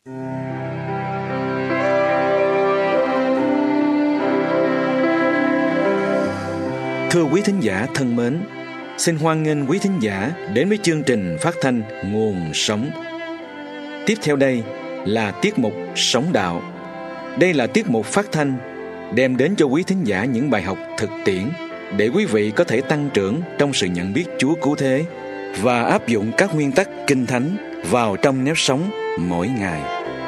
Thưa quý thính giả thân mến, xin hoan nghênh quý thính giả đến với chương trình phát thanh Nguồn Sống. Tiếp theo đây là tiết mục Sống Đạo. Đây là tiết mục phát thanh đem đến cho quý thính giả những bài học thực tiễn để quý vị có thể tăng trưởng trong sự nhận biết Chúa cứu thế và áp dụng các nguyên tắc Kinh Thánh vào trong nếp sống mỗi ngày.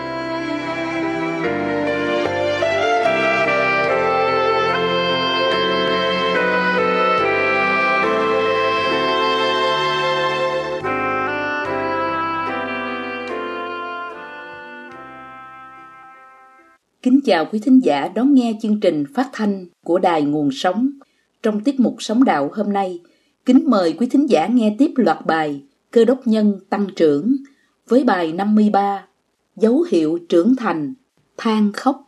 Kính chào quý thính giả đón nghe chương trình phát thanh của Đài Nguồn Sống. Trong tiết mục Sống Đạo hôm nay, kính mời quý thính giả nghe tiếp loạt bài Cơ đốc nhân tăng trưởng với bài 53, Dấu hiệu trưởng thành, than khóc.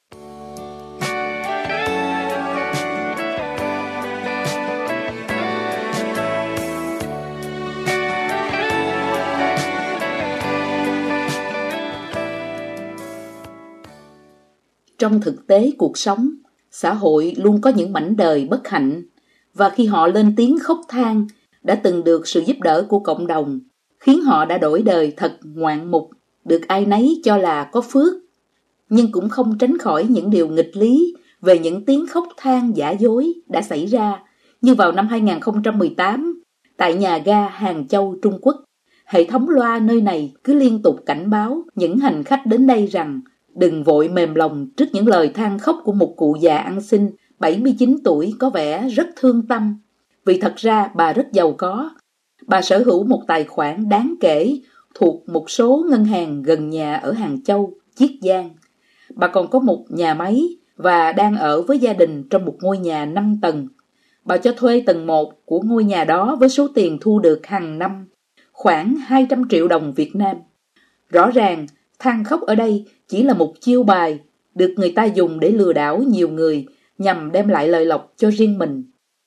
Trong thực tế cuộc sống, xã hội luôn có những mảnh đời bất hạnh, và khi họ lên tiếng khóc than đã từng được sự giúp đỡ của cộng đồng, khiến họ đã đổi đời thật ngoạn mục, được ai nấy cho là có phước. Nhưng cũng không tránh khỏi những điều nghịch lý về những tiếng khóc than giả dối đã xảy ra, như vào năm 2018, tại nhà ga Hàng Châu, Trung Quốc. Hệ thống loa nơi này cứ liên tục cảnh báo những hành khách đến đây rằng đừng vội mềm lòng trước những lời than khóc của một cụ già ăn xin 79 tuổi có vẻ rất thương tâm. Vì thật ra bà rất giàu có. Bà sở hữu một tài khoản đáng kể thuộc một số ngân hàng gần nhà ở Hàng Châu, Chiết Giang. Bà còn có một nhà máy và đang ở với gia đình trong một ngôi nhà 5 tầng. Bà cho thuê tầng 1 của ngôi nhà đó với số tiền thu được hàng năm khoảng 200 triệu đồng Việt Nam. Rõ ràng, than khóc ở đây chỉ là một chiêu bài được người ta dùng để lừa đảo nhiều người nhằm đem lại lợi lộc cho riêng mình.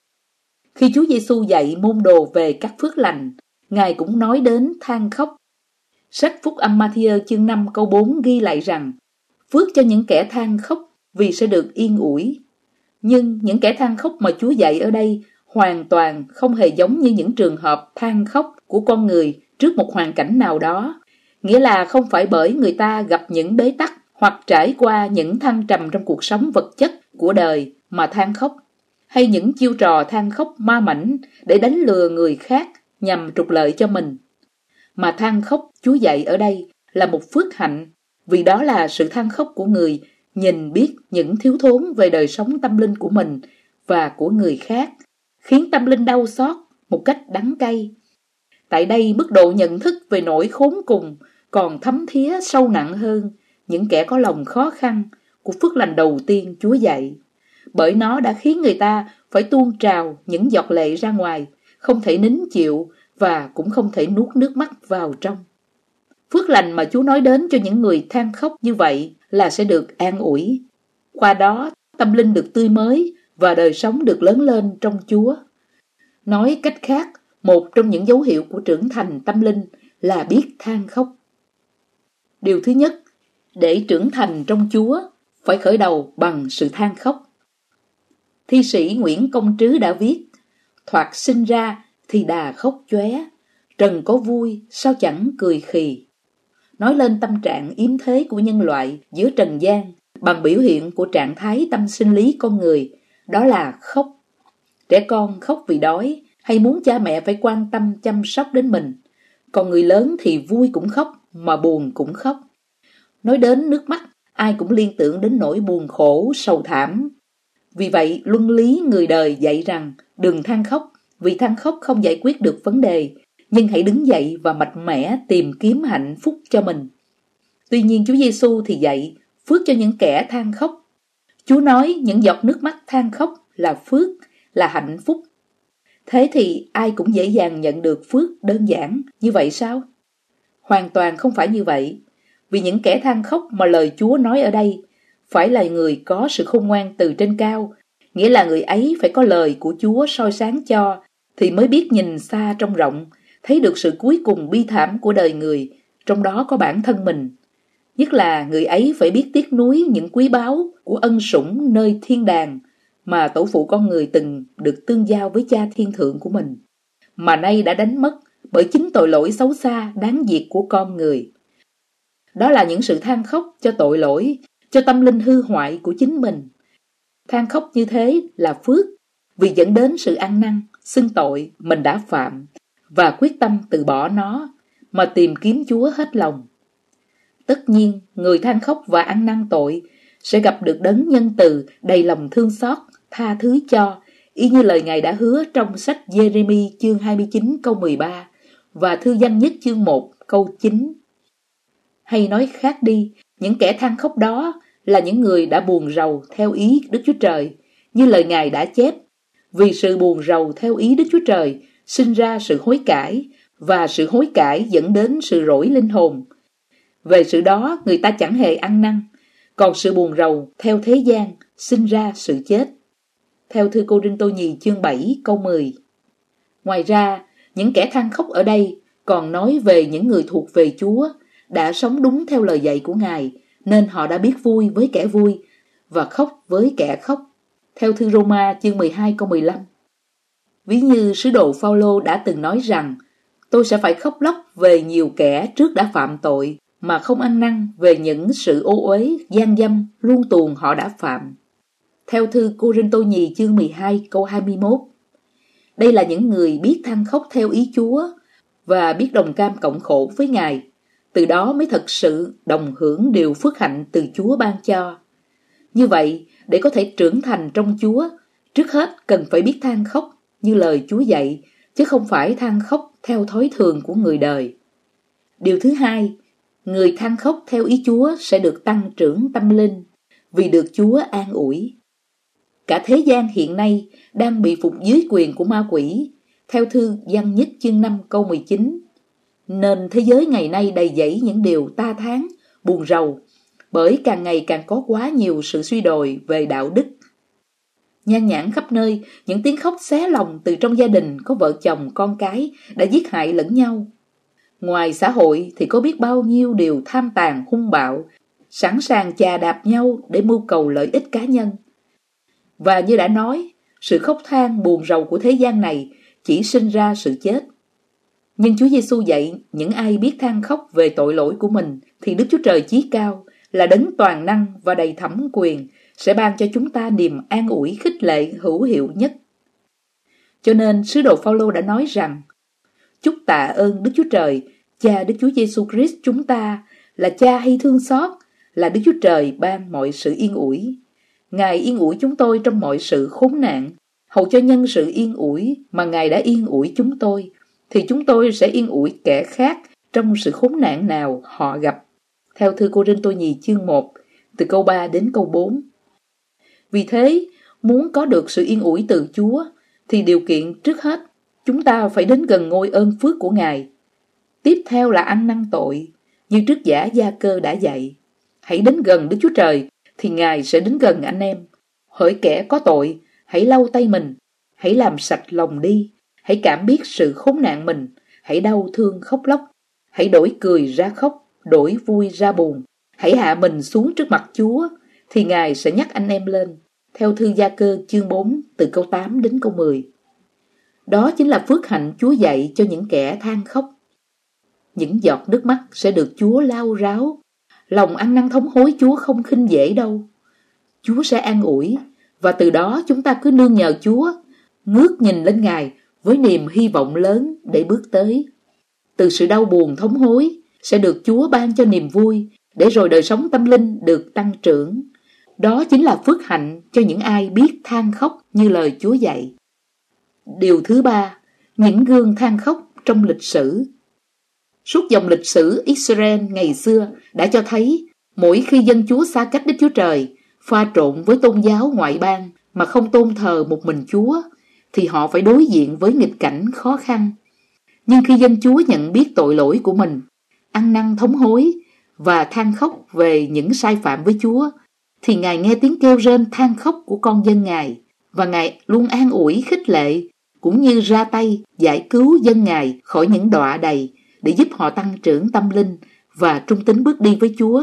Khi Chúa Giêsu dạy môn đồ về các phước lành, Ngài cũng nói đến than khóc. Sách Phúc Âm Ma-thi-ơ chương 5 câu 4 ghi lại rằng phước cho những kẻ than khóc vì sẽ được yên ủi. Nhưng những kẻ than khóc mà Chúa dạy ở đây hoàn toàn không hề giống như những trường hợp than khóc của con người trước một hoàn cảnh nào đó. Nghĩa là không phải bởi người ta gặp những bế tắc hoặc trải qua những thăng trầm trong cuộc sống vật chất của đời mà than khóc, hay những chiêu trò than khóc ma mãnh để đánh lừa người khác nhằm trục lợi cho mình. Mà than khóc Chúa dạy ở đây là một phước hạnh, vì đó là sự than khóc của người nhìn biết những thiếu thốn về đời sống tâm linh của mình và của người khác, khiến tâm linh đau xót một cách đắng cay. Tại đây mức độ nhận thức về nỗi khốn cùng còn thấm thía sâu nặng hơn những kẻ có lòng khó khăn của phước lành đầu tiên Chúa dạy. Bởi nó đã khiến người ta phải tuôn trào những giọt lệ ra ngoài, không thể nín chịu và cũng không thể nuốt nước mắt vào trong. Phước lành mà Chúa nói đến cho những người than khóc như vậy là sẽ được an ủi. Qua đó, tâm linh được tươi mới và đời sống được lớn lên trong Chúa. Nói cách khác, một trong những dấu hiệu của trưởng thành tâm linh là biết than khóc. Điều thứ nhất, để trưởng thành trong Chúa, phải khởi đầu bằng sự than khóc. Thi sĩ Nguyễn Công Trứ đã viết: thoạt sinh ra thì đà khóc chóe, trần có vui sao chẳng cười khì. Nói lên tâm trạng yếm thế của nhân loại giữa trần gian bằng biểu hiện của trạng thái tâm sinh lý con người, đó là khóc. Trẻ con khóc vì đói hay muốn cha mẹ phải quan tâm chăm sóc đến mình. Còn người lớn thì vui cũng khóc mà buồn cũng khóc. Nói đến nước mắt, ai cũng liên tưởng đến nỗi buồn khổ, sầu thảm. Vì vậy, luân lý người đời dạy rằng đừng than khóc, vì than khóc không giải quyết được vấn đề, nhưng hãy đứng dậy và mạnh mẽ tìm kiếm hạnh phúc cho mình. Tuy nhiên Chúa Giêsu thì dạy phước cho những kẻ than khóc. Chúa nói những giọt nước mắt than khóc là phước, là hạnh phúc. Thế thì ai cũng dễ dàng nhận được phước đơn giản như vậy sao? Hoàn toàn không phải như vậy. Vì những kẻ than khóc mà lời Chúa nói ở đây phải là người có sự khôn ngoan từ trên cao, nghĩa là người ấy phải có lời của Chúa soi sáng cho, thì mới biết nhìn xa trông rộng, thấy được sự cuối cùng bi thảm của đời người, trong đó có bản thân mình. Nhất là người ấy phải biết tiếc nuối những quý báu của ân sủng nơi thiên đàng mà tổ phụ con người từng được tương giao với cha thiên thượng của mình, mà nay đã đánh mất bởi chính tội lỗi xấu xa đáng diệt của con người. Đó là những sự than khóc cho tội lỗi, cho tâm linh hư hoại của chính mình. Than khóc như thế là phước, vì dẫn đến sự ăn năn, xưng tội mình đã phạm và quyết tâm từ bỏ nó mà tìm kiếm Chúa hết lòng. Tất nhiên, người than khóc và ăn năn tội sẽ gặp được đấng nhân từ đầy lòng thương xót, tha thứ cho, y như lời Ngài đã hứa trong sách Giê-rê-mi chương 29 câu 13 và thư Giăng nhất chương 1 câu 9. Hay nói khác đi, những kẻ than khóc đó là những người đã buồn rầu theo ý Đức Chúa Trời, như lời Ngài đã chép. Vì sự buồn rầu theo ý Đức Chúa Trời sinh ra sự hối cải, và sự hối cải dẫn đến sự rỗi linh hồn. Về sự đó người ta chẳng hề ăn năn, còn sự buồn rầu theo thế gian sinh ra sự chết. Theo thư Cô-rinh-tô nhì chương 7 câu 10. Ngoài ra, những kẻ than khóc ở đây còn nói về những người thuộc về Chúa, đã sống đúng theo lời dạy của Ngài, nên họ đã biết vui với kẻ vui và khóc với kẻ khóc. Theo thư Roma chương 12 câu 15. Ví như sứ đồ Phao-lô đã từng nói rằng: tôi sẽ phải khóc lóc về nhiều kẻ trước đã phạm tội, mà không ăn năn về những sự ô uế, gian dâm, luông tuồng họ đã phạm. Theo thư Cô-rinh-tô nhì chương 12 câu 21. Đây là những người biết than khóc theo ý Chúa và biết đồng cam cộng khổ với Ngài, từ đó mới thật sự đồng hưởng điều phước hạnh từ Chúa ban cho. Như vậy, để có thể trưởng thành trong Chúa, trước hết cần phải biết than khóc như lời Chúa dạy, chứ không phải than khóc theo thói thường của người đời. Điều thứ hai, người than khóc theo ý Chúa sẽ được tăng trưởng tâm linh, vì được Chúa an ủi. Cả thế gian hiện nay đang bị phục dưới quyền của ma quỷ, theo thư Giăng nhất chương 5 câu 19. Nên thế giới ngày nay đầy dẫy những điều ta thán, buồn rầu, bởi càng ngày càng có quá nhiều sự suy đồi về đạo đức. Nhan nhản khắp nơi những tiếng khóc xé lòng từ trong gia đình có vợ chồng con cái đã giết hại lẫn nhau. Ngoài xã hội thì có biết bao nhiêu điều tham tàn hung bạo, sẵn sàng chà đạp nhau để mưu cầu lợi ích cá nhân. Và như đã nói, sự khóc than buồn rầu của thế gian này chỉ sinh ra sự chết. Nhưng Chúa Giêsu dạy những ai biết than khóc về tội lỗi của mình thì Đức Chúa Trời chí cao là đấng toàn năng và đầy thẩm quyền sẽ ban cho chúng ta niềm an ủi khích lệ hữu hiệu nhất. Cho nên sứ đồ Phao-lô đã nói rằng: chúc tạ ơn Đức Chúa Trời, Cha Đức Chúa Giêsu Christ chúng ta, là Cha hay thương xót, là Đức Chúa Trời ban mọi sự yên ủi. Ngài yên ủi chúng tôi trong mọi sự khốn nạn, hầu cho nhân sự yên ủi mà Ngài đã yên ủi chúng tôi, thì chúng tôi sẽ yên ủi kẻ khác trong sự khốn nạn nào họ gặp. Theo thư Cô-rinh-tô nhì chương 1, từ câu 3 đến câu 4. Vì thế, muốn có được sự yên ủi từ Chúa, thì điều kiện trước hết, chúng ta phải đến gần ngôi ơn phước của Ngài. Tiếp theo là ăn năn tội, như trước giả Gia-cơ đã dạy. Hãy đến gần Đức Chúa Trời, thì Ngài sẽ đến gần anh em. Hỡi kẻ có tội, hãy lau tay mình, hãy làm sạch lòng đi, hãy cảm biết sự khốn nạn mình, hãy đau thương khóc lóc, hãy đổi cười ra khóc, đổi vui ra buồn, hãy hạ mình xuống trước mặt Chúa, thì Ngài sẽ nhắc anh em lên. Theo thư Gia-cơ chương 4 từ câu 8 đến câu 10. Đó chính là phước hạnh Chúa dạy cho những kẻ than khóc. Những giọt nước mắt sẽ được Chúa lau ráo. Lòng ăn năn thống hối Chúa không khinh dễ đâu. Chúa sẽ an ủi, và từ đó chúng ta cứ nương nhờ Chúa, ngước nhìn lên Ngài với niềm hy vọng lớn để bước tới. Từ sự đau buồn thống hối sẽ được Chúa ban cho niềm vui, để rồi đời sống tâm linh được tăng trưởng. Đó chính là phước hạnh cho những ai biết than khóc như lời Chúa dạy. Điều thứ ba, những gương than khóc trong lịch sử. Suốt dòng lịch sử Israel ngày xưa đã cho thấy mỗi khi dân Chúa xa cách Đức Chúa Trời, pha trộn với tôn giáo ngoại bang mà không tôn thờ một mình Chúa, thì họ phải đối diện với nghịch cảnh khó khăn. Nhưng khi dân Chúa nhận biết tội lỗi của mình, ăn năn thống hối và than khóc về những sai phạm với Chúa, thì Ngài nghe tiếng kêu rên than khóc của con dân Ngài, và Ngài luôn an ủi khích lệ, cũng như ra tay giải cứu dân Ngài khỏi những đọa đầy, để giúp họ tăng trưởng tâm linh và trung tín bước đi với Chúa cách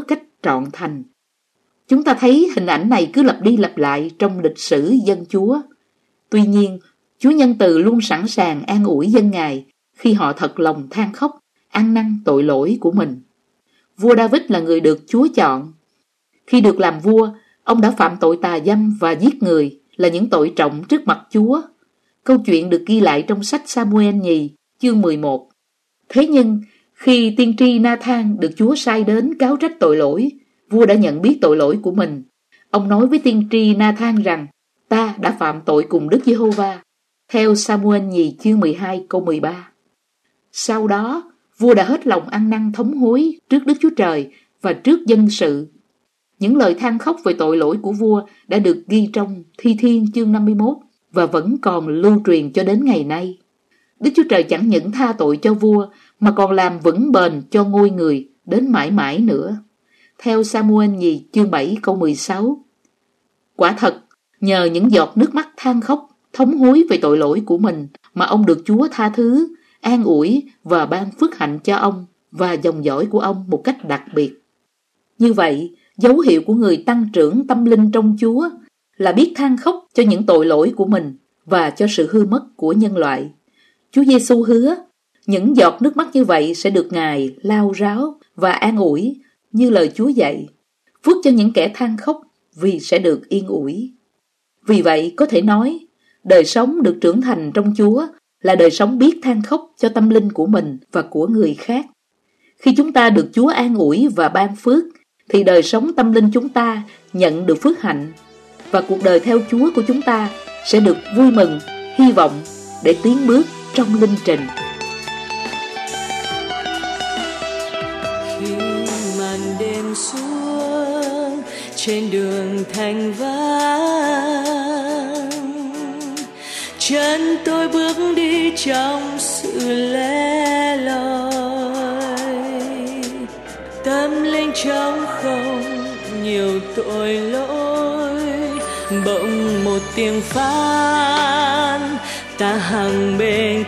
trọn thành. Chúng ta thấy hình ảnh này cứ lặp đi lặp lại trong lịch sử dân Chúa. Tuy nhiên, Chúa nhân từ luôn sẵn sàng an ủi dân Ngài khi họ thật lòng than khóc, ăn năn tội lỗi của mình. Vua David là người được Chúa chọn. Khi được làm vua, ông đã phạm tội tà dâm và giết người, là những tội trọng trước mặt Chúa. Câu chuyện được ghi lại trong sách Sa-mu-el nhì, chương 11. Thế nhưng, khi tiên tri Na-than được Chúa sai đến cáo trách tội lỗi, vua đã nhận biết tội lỗi của mình. Ông nói với tiên tri Na-than rằng, ta đã phạm tội cùng Đức Giê-hô-va, theo Sa-mu-el nhì chương 12 câu 13. Sau đó, vua đã hết lòng ăn năn thống hối trước Đức Chúa Trời và trước dân sự. Những lời than khóc về tội lỗi của vua đã được ghi trong Thi Thiên chương 51 và vẫn còn lưu truyền cho đến ngày nay. Đức Chúa Trời chẳng những tha tội cho vua mà còn làm vững bền cho ngôi người đến mãi mãi nữa. Theo Sa-mu-el nhì chương 7 câu 16. Quả thật, nhờ những giọt nước mắt than khóc, thống hối về tội lỗi của mình mà ông được Chúa tha thứ, an ủi và ban phước hạnh cho ông và dòng dõi của ông một cách đặc biệt. Như vậy, dấu hiệu của người tăng trưởng tâm linh trong Chúa là biết than khóc cho những tội lỗi của mình và cho sự hư mất của nhân loại. Chúa Giêsu hứa, những giọt nước mắt như vậy sẽ được Ngài lau ráo và an ủi như lời Chúa dạy. Phước cho những kẻ than khóc vì sẽ được yên ủi. Vì vậy có thể nói, đời sống được trưởng thành trong Chúa là đời sống biết than khóc cho tâm linh của mình và của người khác. Khi chúng ta được Chúa an ủi và ban phước, thì đời sống tâm linh chúng ta nhận được phước hạnh và cuộc đời theo Chúa của chúng ta sẽ được vui mừng, hy vọng để tiến bước trong linh trình. Khi màn đêm xuống trên đường thành vắng, chân tôi bước đi trong sự lẻ loi, tâm linh trống không nhiều tội lỗi. Bỗng một tiếng phán, ta hằng bên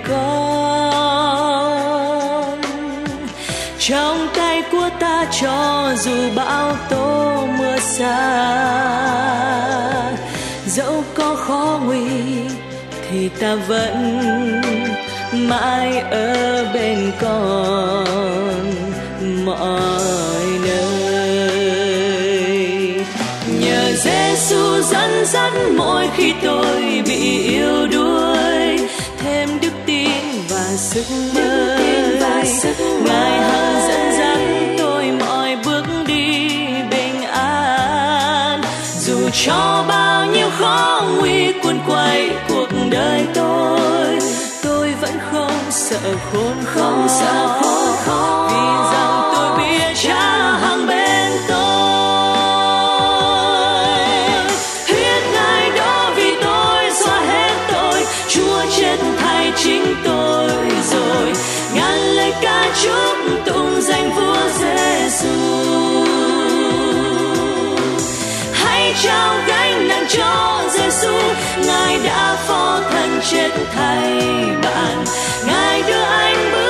con, trong tay của ta cho dù bão tố mưa xa. Dẫu có khó nguy thì ta vẫn mãi ở bên con mọi nơi. Nhờ Giêsu dẫn dắt mỗi khi tôi bị yếu đuối, thêm đức tin và sức mới. Ngài hằng dẫn dắt tôi mọi bước đi bình an, dù cho bao nhiêu khó nguy cuốn quay cuộc đời tôi vẫn không sợ khốn khó, vì rằng tôi biết Cha hằng bên tôi. Huyết Ngài đó vì tôi xóa hết tội, Chúa chết thay chính tôi rồi. Ngàn lời ca chúc tụng danh Vua Giêsu. Hãy trao gánh nặng cho Giêsu, Ngài đã phó thân chết thay bạn. Ngài đưa anh bước